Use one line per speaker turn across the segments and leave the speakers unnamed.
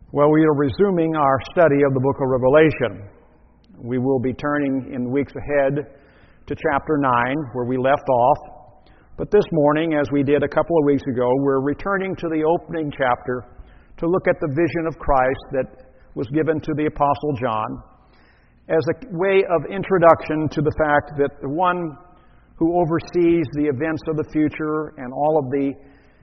Well, we are resuming our study of the book of Revelation. We will be turning in weeks ahead to chapter 9, where we left off. But this morning, as we did a couple of weeks ago, we're returning to the opening chapter to look at the vision of Christ that was given to the Apostle John as a way of introduction to the fact that the one who oversees the events of the future and all of the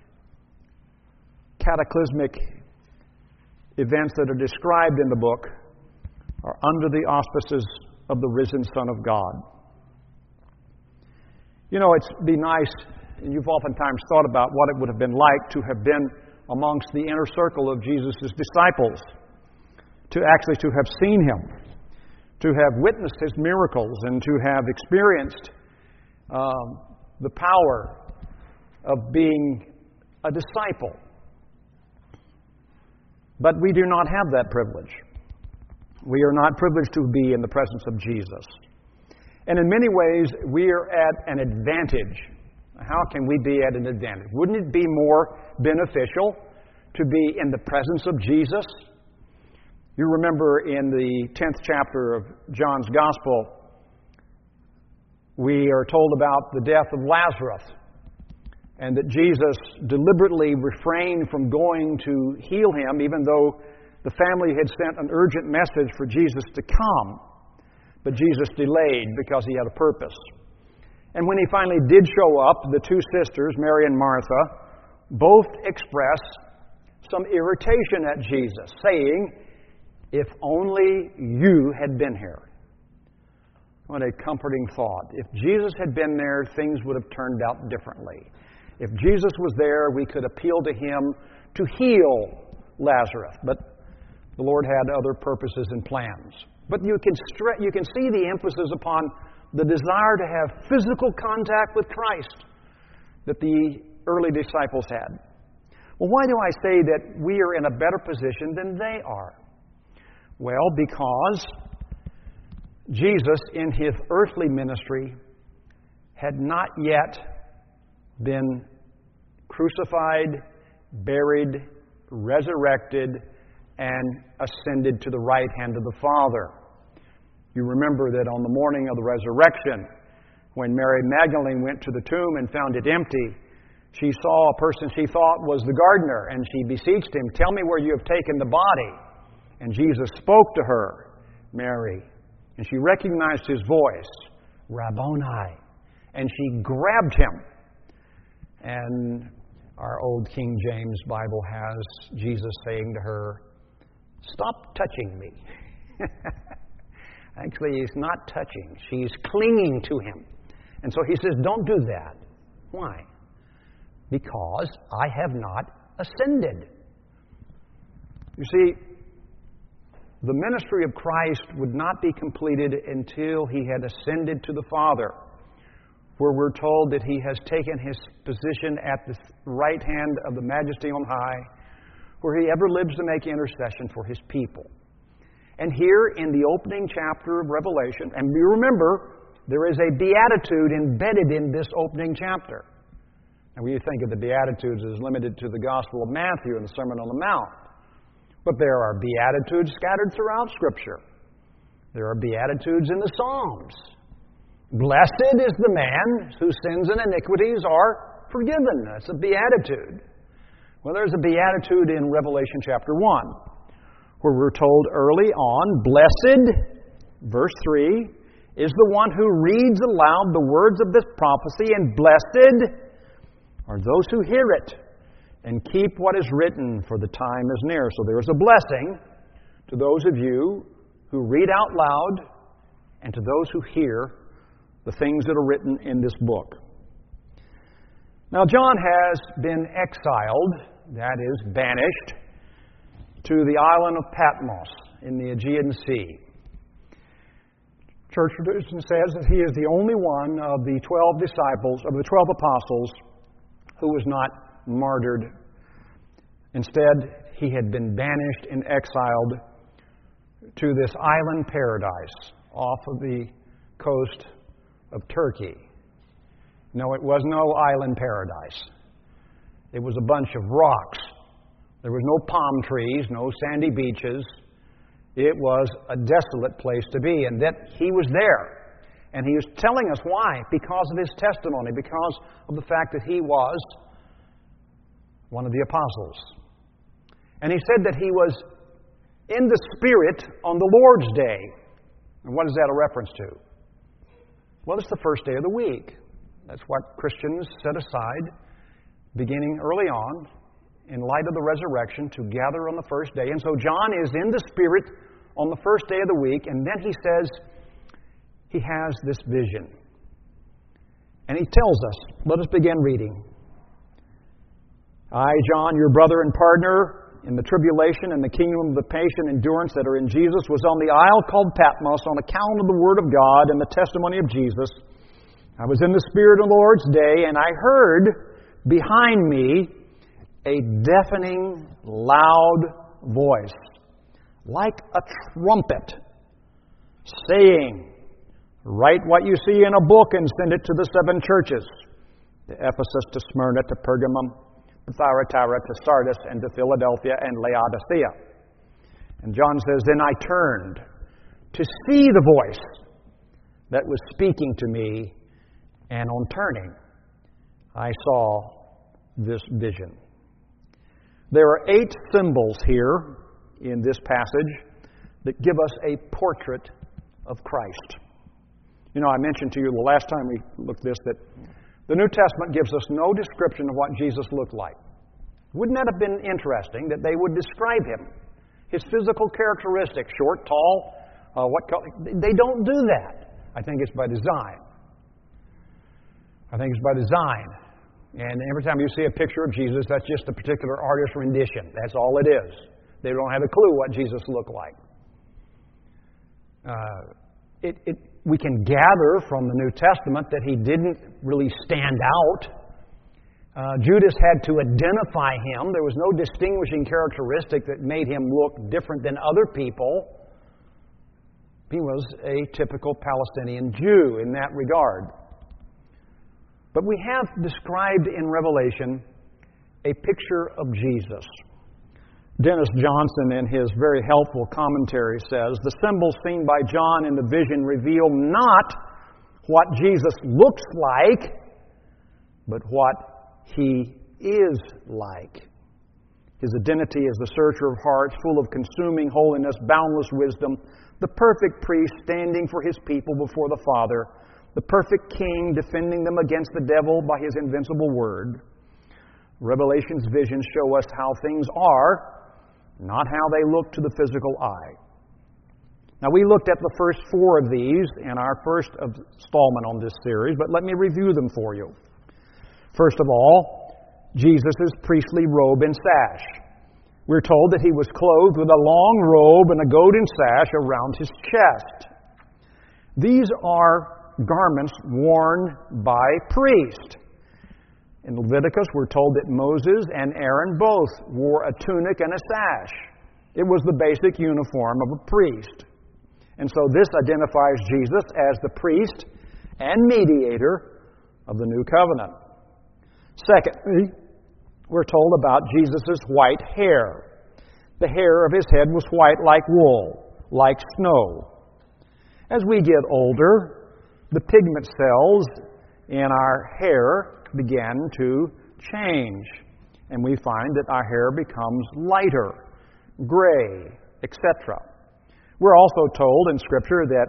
cataclysmic events that are described in the book are under the auspices of the risen Son of God. You know, it'd be nice, and you've oftentimes thought about what it would have been like to have been amongst the inner circle of Jesus' disciples, to have seen Him, to have witnessed His miracles, and to have experienced the power of being a disciple. But we do not have that privilege. We are not privileged to be in the presence of Jesus. And in many ways, we are at an advantage. How can we be at an advantage? Wouldn't it be more beneficial to be in the presence of Jesus? You remember in the 10th chapter of John's Gospel, we are told about the death of Lazarus, and that Jesus deliberately refrained from going to heal him, even though the family had sent an urgent message for Jesus to come. But Jesus delayed because He had a purpose. And when He finally did show up, the two sisters, Mary and Martha, both expressed some irritation at Jesus, saying, "If only you had been here." What a comforting thought. If Jesus had been there, things would have turned out differently. If Jesus was there, we could appeal to Him to heal Lazarus. But the Lord had other purposes and plans. But you can see the emphasis upon the desire to have physical contact with Christ that the early disciples had. Well, why do I say that we are in a better position than they are? Well, because Jesus, in His earthly ministry, had not yet been crucified, buried, resurrected, and ascended to the right hand of the Father. You remember that on the morning of the resurrection, when Mary Magdalene went to the tomb and found it empty, she saw a person she thought was the gardener, and she beseeched him, "Tell me where you have taken the body." And Jesus spoke to her, "Mary." And she recognized His voice, "Rabboni." And she grabbed Him. And our old King James Bible has Jesus saying to her, "Stop touching me." Actually, He's not touching. She's clinging to Him. And so He says, "Don't do that." Why? Because I have not ascended. You see, the ministry of Christ would not be completed until He had ascended to the Father, where we're told that He has taken His position at the right hand of the Majesty on high, where He ever lives to make intercession for His people. And here in the opening chapter of Revelation, and you remember, there is a beatitude embedded in this opening chapter. And when you think of the Beatitudes as limited to the Gospel of Matthew and the Sermon on the Mount, but there are Beatitudes scattered throughout Scripture. There are Beatitudes in the Psalms. Blessed is the man whose sins and iniquities are forgiven. That's a beatitude. Well, there's a beatitude in Revelation chapter 1, where we're told early on, "Blessed," verse 3, "is the one who reads aloud the words of this prophecy, and blessed are those who hear it and keep what is written, for the time is near." So there is a blessing to those of you who read out loud and to those who hear the things that are written in this book. Now, John has been exiled, that is, banished, to the island of Patmos in the Aegean Sea. Church tradition says that he is the only one of the 12 disciples, of the 12 apostles, who was not martyred. Instead, he had been banished and exiled to this island paradise off of the coast of Turkey. No, it was no island paradise. It was a bunch of rocks There was no palm trees, no sandy beaches. It was a desolate place to be, and that he was there. And he was telling us why. Because of his testimony, because of the fact that he was one of the apostles. And he said that he was in the Spirit on the Lord's Day. And what is that a reference to? Well, it's the first day of the week. That's what Christians set aside, beginning early on, in light of the resurrection, to gather on the first day. And so John is in the Spirit on the first day of the week, and then he says he has this vision. And he tells us, let us begin reading. I, John, your brother and partner in the tribulation and the kingdom of the patient endurance that are in Jesus, was on the isle called Patmos on account of the Word of God and the testimony of Jesus. I was in the Spirit on the Lord's day, and I heard behind me a deafening, loud voice, like a trumpet, saying, write what you see in a book and send it to the 7 churches, to Ephesus, to Smyrna, to Pergamum, to Thyatira, to Sardis, and to Philadelphia, and Laodicea. And John says, then I turned to see the voice that was speaking to me, and on turning, I saw this vision. There are 8 symbols here in this passage that give us a portrait of Christ. You know, I mentioned to you the last time we looked at this that the New Testament gives us no description of what Jesus looked like. Wouldn't that have been interesting that they would describe him? His physical characteristics, short, tall, what color? They don't do that. I think it's by design. And every time you see a picture of Jesus, that's just a particular artist's rendition. That's all it is. They don't have a clue what Jesus looked like. We can gather from the New Testament that he didn't really stand out. Judas had to identify him. There was no distinguishing characteristic that made him look different than other people. He was a typical Palestinian Jew in that regard. But we have described in Revelation a picture of Jesus. Dennis Johnson, in his very helpful commentary, says, the symbols seen by John in the vision reveal not what Jesus looks like, but what he is like. His identity as the searcher of hearts, full of consuming holiness, boundless wisdom, the perfect priest standing for his people before the Father, the perfect king defending them against the devil by his invincible word. Revelation's visions show us how things are, not how they look to the physical eye. Now, we looked at the first 4 of these in our first installment on this series, but let me review them for you. First of all, Jesus' priestly robe and sash. We're told that he was clothed with a long robe and a golden sash around his chest. These are garments worn by priests. In Leviticus, we're told that Moses and Aaron both wore a tunic and a sash. It was the basic uniform of a priest. And so this identifies Jesus as the priest and mediator of the new covenant. Secondly, we're told about Jesus' white hair. The hair of his head was white like wool, like snow. As we get older, the pigment cells in our hair begin to change, and we find that our hair becomes lighter, gray, etc. We're also told in Scripture that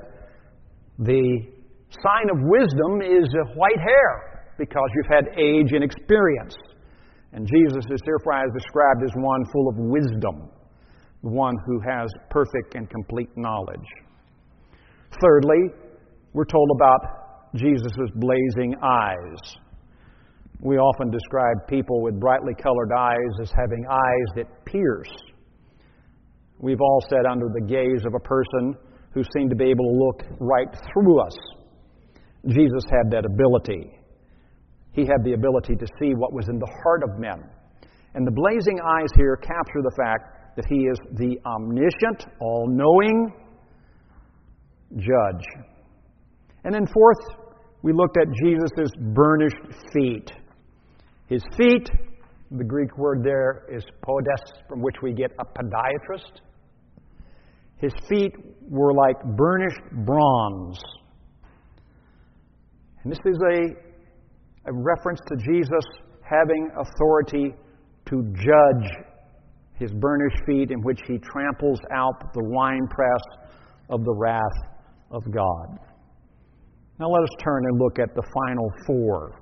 the sign of wisdom is white hair, because you've had age and experience. And Jesus is therefore described as one full of wisdom, one who has perfect and complete knowledge. Thirdly, we're told about Jesus' blazing eyes. We often describe people with brightly colored eyes as having eyes that pierce. We've all sat under the gaze of a person who seemed to be able to look right through us. Jesus had that ability. He had the ability to see what was in the heart of men. And the blazing eyes here capture the fact that he is the omniscient, all-knowing judge. And then fourth, we looked at Jesus' burnished feet. His feet The Greek word there is podes, from which we get a podiatrist. His feet were like burnished bronze. And this is a reference to Jesus having authority to judge his burnished feet, in which he tramples out the winepress of the wrath of God. Now let us turn and look at the final four.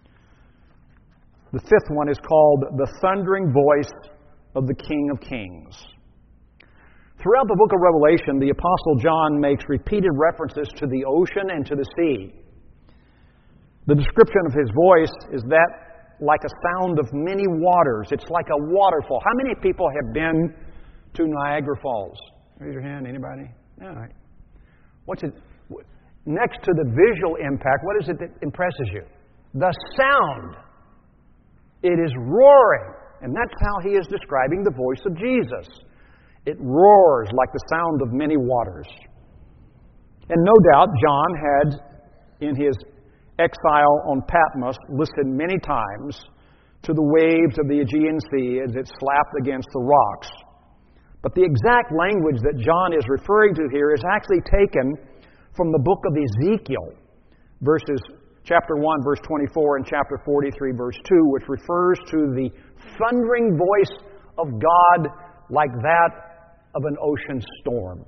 The fifth one is called the thundering voice of the King of Kings. Throughout the book of Revelation, the Apostle John makes repeated references to the ocean and to the sea. The description of his voice is that like a sound of many waters. It's like a waterfall. How many people have been to Niagara Falls? Raise your hand. Anybody? All right. What's it? Next to the visual impact, what is it that impresses you? The sound. It is roaring. And that's how he is describing the voice of Jesus. It roars like the sound of many waters. And no doubt John had, in his exile on Patmos, listened many times to the waves of the Aegean Sea as it slapped against the rocks. But the exact language that John is referring to here is actually taken from the book of Ezekiel, chapter 1, verse 24, and chapter 43, verse 2, which refers to the thundering voice of God like that of an ocean storm.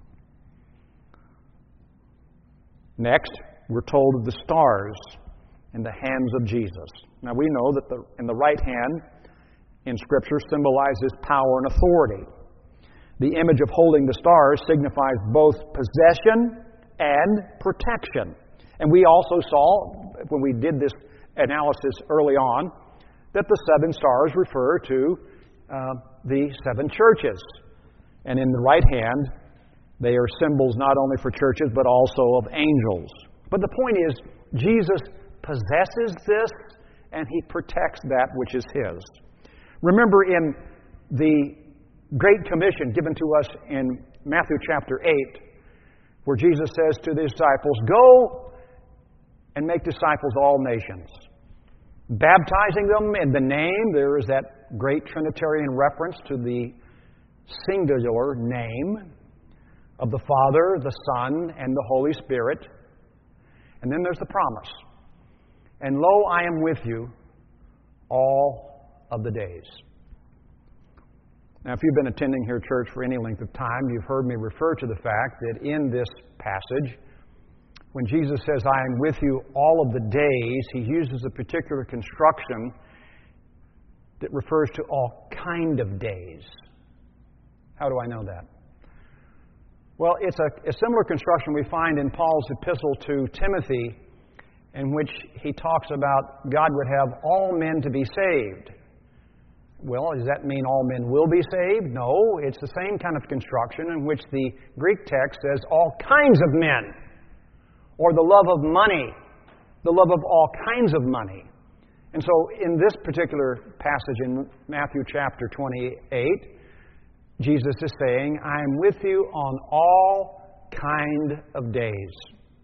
Next, we're told of the stars in the hands of Jesus. Now we know that in the right hand in Scripture symbolizes power and authority. The image of holding the stars signifies both possession and protection. And we also saw, when we did this analysis early on, that the seven stars refer to the seven churches. And in the right hand, they are symbols not only for churches, but also of angels. But the point is, Jesus possesses this, and he protects that which is his. Remember in the Great Commission given to us in Matthew chapter 8, where Jesus says to the disciples, "Go and make disciples of all nations, baptizing them in the name," there is that great Trinitarian reference to the singular name of the Father, the Son, and the Holy Spirit. And then there's the promise. "And lo, I am with you all of the days." Now, if you've been attending here church for any length of time, you've heard me refer to the fact that in this passage, when Jesus says, "I am with you all of the days," he uses a particular construction that refers to all kind of days. How do I know that? Well, it's a similar construction we find in Paul's epistle to Timothy, in which he talks about God would have all men to be saved. Well, does that mean all men will be saved? No, it's the same kind of construction in which the Greek text says all kinds of men, or the love of money, the love of all kinds of money. And so in this particular passage in Matthew chapter 28, Jesus is saying, "I am with you on all kind of days."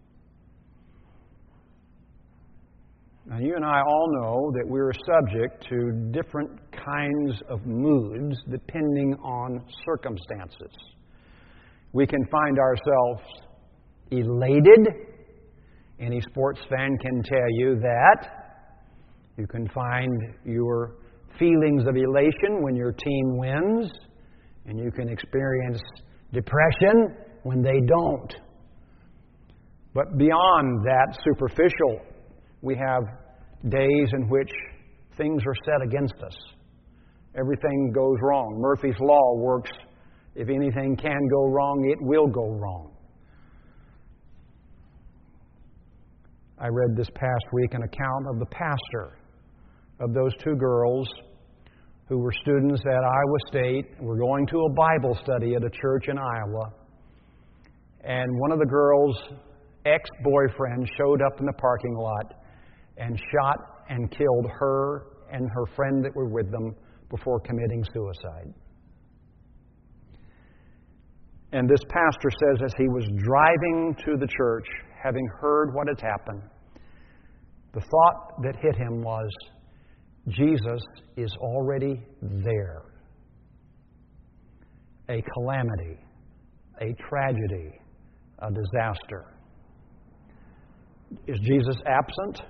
Now, you and I all know that we're subject to different kinds of moods depending on circumstances. We can find ourselves elated. Any sports fan can tell you that. You can find your feelings of elation when your team wins, and you can experience depression when they don't. But beyond that superficial, we have days in which things are set against us. Everything goes wrong. Murphy's Law works. If anything can go wrong, it will go wrong. I read this past week an account of the pastor of those two girls who were students at Iowa State, were going to a Bible study at a church in Iowa. And one of the girls' ex-boyfriend showed up in the parking lot and shot and killed her and her friend that were with them before committing suicide. And this pastor says as he was driving to the church, having heard what had happened, the thought that hit him was, Jesus is already there. A calamity, a tragedy, a disaster. Is Jesus absent?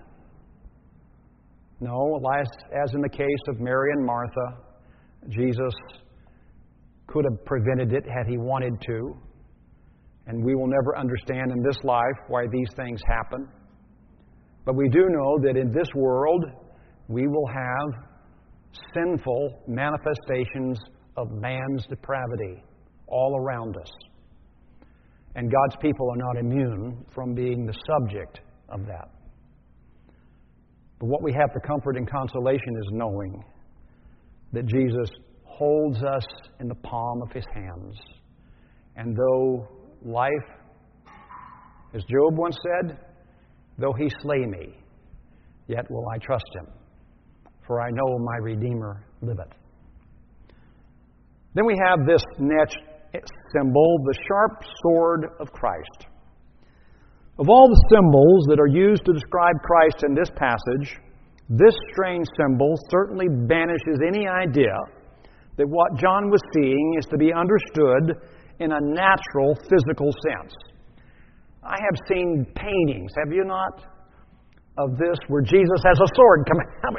No, as in the case of Mary and Martha, Jesus could have prevented it had he wanted to. And we will never understand in this life why these things happen. But we do know that in this world, we will have sinful manifestations of man's depravity all around us. And God's people are not immune from being the subject of that. But what we have for comfort and consolation is knowing that Jesus holds us in the palm of His hands. And though life, as Job once said, though He slay me, yet will I trust Him, for I know my Redeemer liveth. Then we have this next symbol, the sharp sword of Christ. Of all the symbols that are used to describe Christ in this passage, this strange symbol certainly banishes any idea that what John was seeing is to be understood in a natural, physical sense. I have seen paintings, have you not, of this where Jesus has a sword coming out.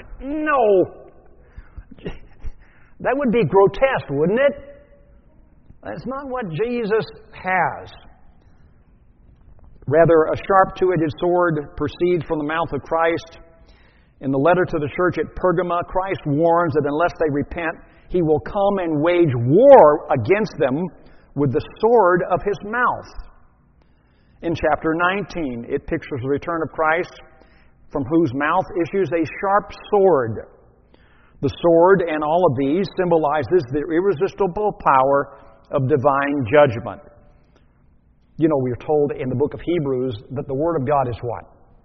No! That would be grotesque, wouldn't it? That's not what Jesus has. Rather, a sharp two-edged sword proceeds from the mouth of Christ. In the letter to the church at Pergama, Christ warns that unless they repent, He will come and wage war against them with the sword of His mouth. In chapter 19, it pictures the return of Christ, from whose mouth issues a sharp sword. The sword and all of these symbolizes the irresistible power of divine judgment. You know, we're told in the book of Hebrews that the Word of God is what?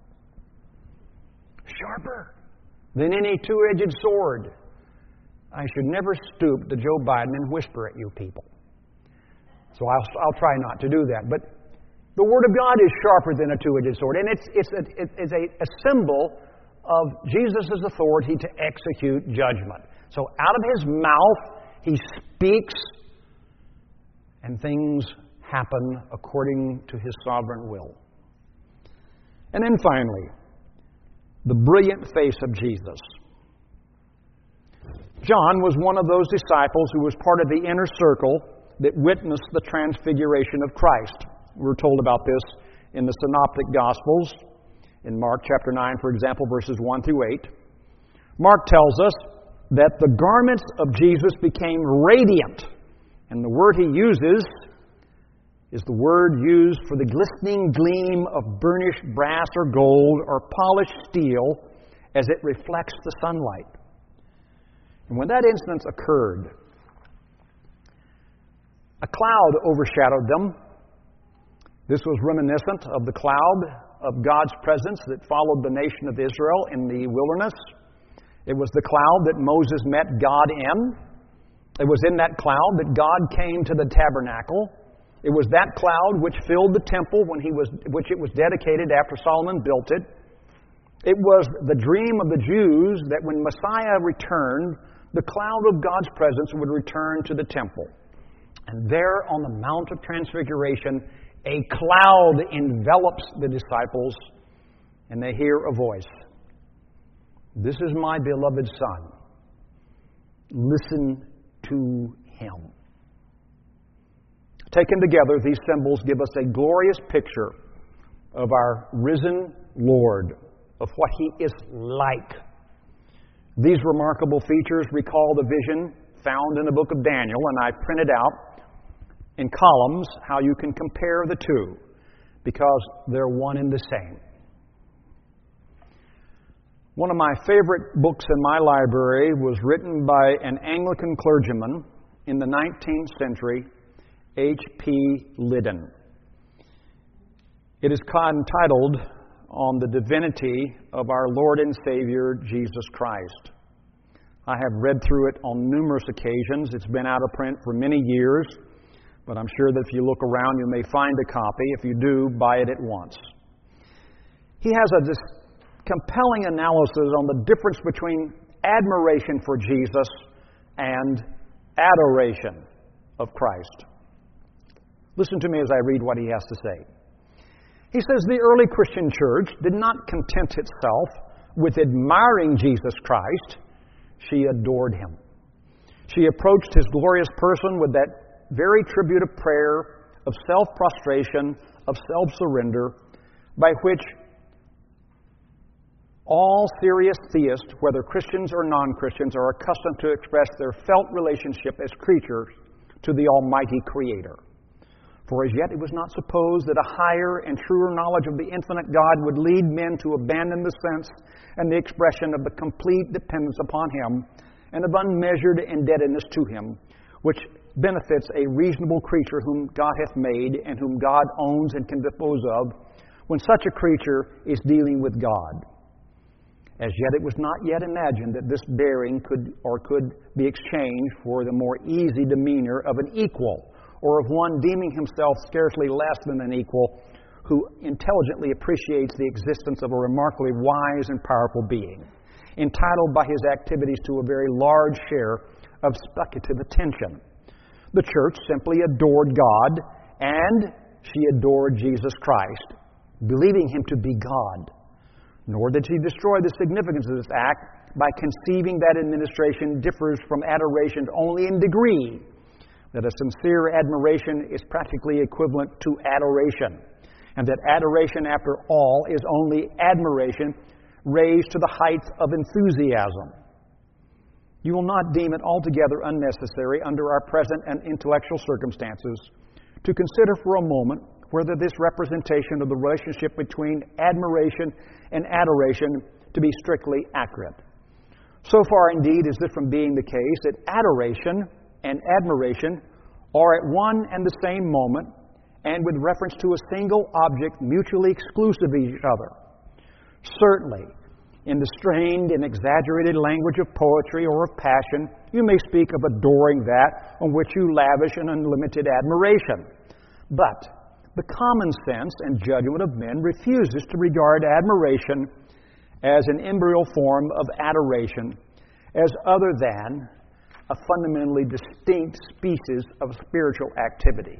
Sharper than any two-edged sword. I should never stoop to Joe Biden and whisper at you people. So I'll try not to do that. But the Word of God is sharper than a two-edged sword. And it's a symbol of Jesus' authority to execute judgment. So out of His mouth, He speaks, and things happen according to His sovereign will. And then finally, the brilliant face of Jesus. John was one of those disciples who was part of the inner circle that witnessed the transfiguration of Christ. We're told about this in the Synoptic Gospels, in Mark chapter 9, for example, verses 1 through 8. Mark tells us that the garments of Jesus became radiant. And the word he uses is the word used for the glistening gleam of burnished brass or gold or polished steel as it reflects the sunlight. And when that instance occurred, a cloud overshadowed them. This was reminiscent of the cloud of God's presence that followed the nation of Israel in the wilderness. It was the cloud that Moses met God in. It was in that cloud that God came to the tabernacle. It was that cloud which filled the temple which it was dedicated after Solomon built it. It was the dream of the Jews that when Messiah returned, the cloud of God's presence would return to the temple. And there on the Mount of Transfiguration, a cloud envelops the disciples, and they hear a voice. This is my beloved Son. Listen to Him. Taken together, these symbols give us a glorious picture of our risen Lord, of what He is like. These remarkable features recall the vision found in the book of Daniel, and I printed out in columns how you can compare the two, because they're one and the same. One of my favorite books in my library was written by an Anglican clergyman in the 19th century, H.P. Liddon. It is entitled On the Divinity of Our Lord and Savior, Jesus Christ. I have read through it on numerous occasions. It's been out of print for many years, but I'm sure that if you look around, you may find a copy. If you do, buy it at once. He has this compelling analysis on the difference between admiration for Jesus and adoration of Christ. Listen to me as I read what he has to say. He says, the early Christian church did not content itself with admiring Jesus Christ. She adored him. She approached his glorious person with that very tribute of prayer, of self-prostration, of self-surrender, by which all serious theists, whether Christians or non-Christians, are accustomed to express their felt relationship as creatures to the Almighty Creator. For as yet it was not supposed that a higher and truer knowledge of the infinite God would lead men to abandon the sense and the expression of the complete dependence upon him and of unmeasured indebtedness to him, which benefits a reasonable creature whom God hath made and whom God owns and can dispose of, when such a creature is dealing with God. As yet it was not yet imagined that this bearing could be exchanged for the more easy demeanor of an equal, or of one deeming himself scarcely less than an equal, who intelligently appreciates the existence of a remarkably wise and powerful being, entitled by his activities to a very large share of speculative attention. The church simply adored God, and she adored Jesus Christ, believing him to be God. Nor did she destroy the significance of this act by conceiving that administration differs from adoration only in degree, that a sincere admiration is practically equivalent to adoration, and that adoration, after all, is only admiration raised to the heights of enthusiasm. You will not deem it altogether unnecessary under our present and intellectual circumstances to consider for a moment whether this representation of the relationship between admiration and adoration to be strictly accurate. So far, indeed, is this from being the case that adoration and admiration are at one and the same moment and with reference to a single object mutually exclusive of each other. Certainly, in the strained and exaggerated language of poetry or of passion, you may speak of adoring that on which you lavish an unlimited admiration. But the common sense and judgment of men refuses to regard admiration as an embryo form of adoration, as other than a fundamentally distinct species of spiritual activity.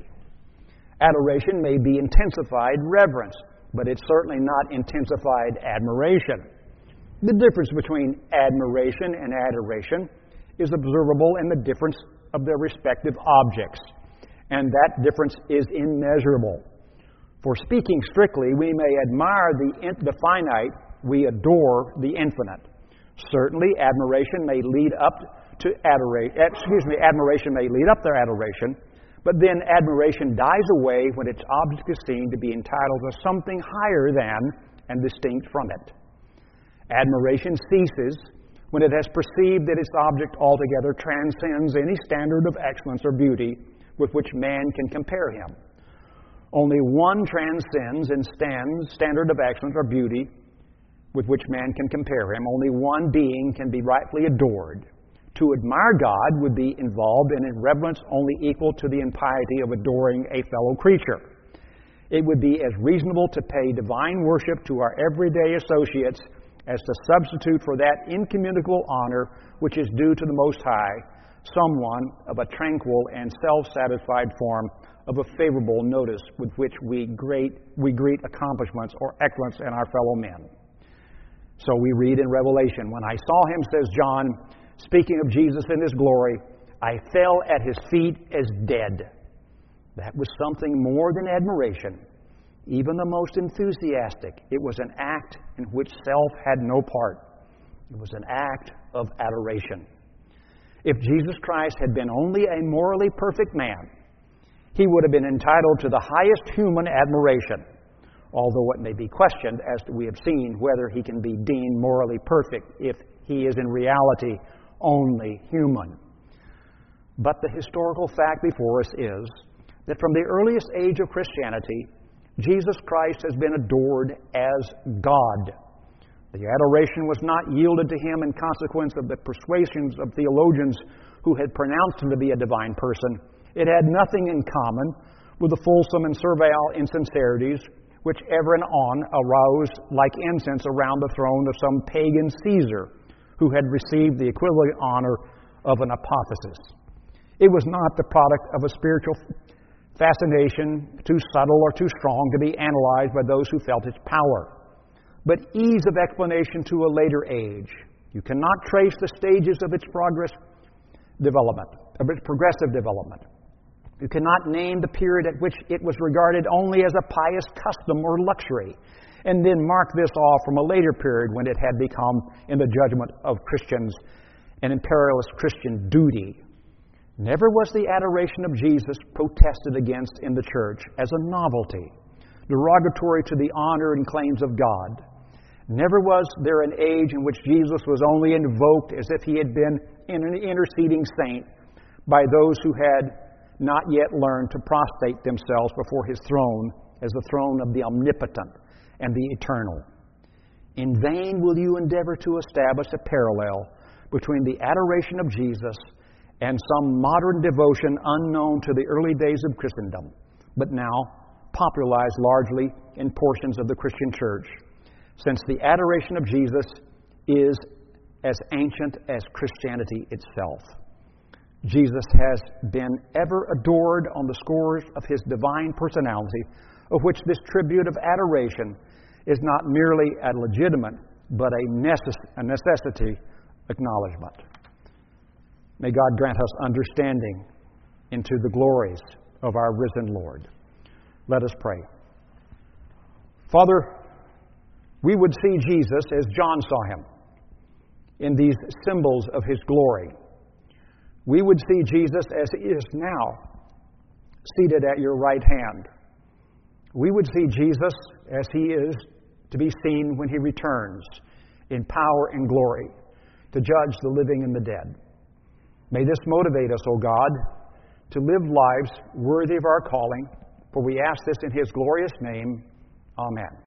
Adoration may be intensified reverence, but it's certainly not intensified admiration. The difference between admiration and adoration is observable in the difference of their respective objects, and that difference is immeasurable. For speaking strictly, we may admire the finite, we adore the infinite. Certainly, admiration may lead up to admiration may lead up to adoration, but then admiration dies away when its object is seen to be entitled to something higher than and distinct from it. Admiration ceases when it has perceived that its object altogether transcends any standard of excellence or beauty with which man can compare him. Only one transcends and stands standard of excellence or beauty with which man can compare him. Only one being can be rightfully adored. To admire God would be involved in a reverence only equal to the impiety of adoring a fellow creature. It would be as reasonable to pay divine worship to our everyday associates as to substitute for that incommunicable honor which is due to the Most High, someone of a tranquil and self-satisfied form of a favorable notice with which we greet accomplishments or excellence in our fellow men. So we read in Revelation, when I saw him, says John, speaking of Jesus in his glory, I fell at his feet as dead. That was something more than admiration. Even the most enthusiastic, it was an act in which self had no part. It was an act of adoration. If Jesus Christ had been only a morally perfect man, he would have been entitled to the highest human admiration, although it may be questioned, as we have seen, whether he can be deemed morally perfect if he is in reality only human. But the historical fact before us is that from the earliest age of Christianity, Jesus Christ has been adored as God. The adoration was not yielded to him in consequence of the persuasions of theologians who had pronounced him to be a divine person. It had nothing in common with the fulsome and servile insincerities which ever and on arose like incense around the throne of some pagan Caesar who had received the equivalent honor of an apotheosis. It was not the product of a spiritual fascination too subtle or too strong to be analyzed by those who felt its power, but ease of explanation to a later age. You cannot trace the stages of its progressive development. You cannot name the period at which it was regarded only as a pious custom or luxury, and then mark this off from a later period when it had become, in the judgment of Christians, an imperialist Christian duty. Never was the adoration of Jesus protested against in the church as a novelty, derogatory to the honor and claims of God. Never was there an age in which Jesus was only invoked as if he had been an interceding saint by those who had not yet learned to prostrate themselves before his throne as the throne of the omnipotent and the eternal. In vain will you endeavor to establish a parallel between the adoration of Jesus and some modern devotion unknown to the early days of Christendom, but now popularized largely in portions of the Christian church, since the adoration of Jesus is as ancient as Christianity itself. Jesus has been ever adored on the scores of his divine personality, of which this tribute of adoration is not merely a legitimate, but a necessity acknowledgement. May God grant us understanding into the glories of our risen Lord. Let us pray. Father, we would see Jesus as John saw him, in these symbols of his glory. We would see Jesus as he is now, seated at your right hand. We would see Jesus as he is to be seen when he returns in power and glory to judge the living and the dead. May this motivate us, O God, to live lives worthy of our calling, for we ask this in his glorious name. Amen.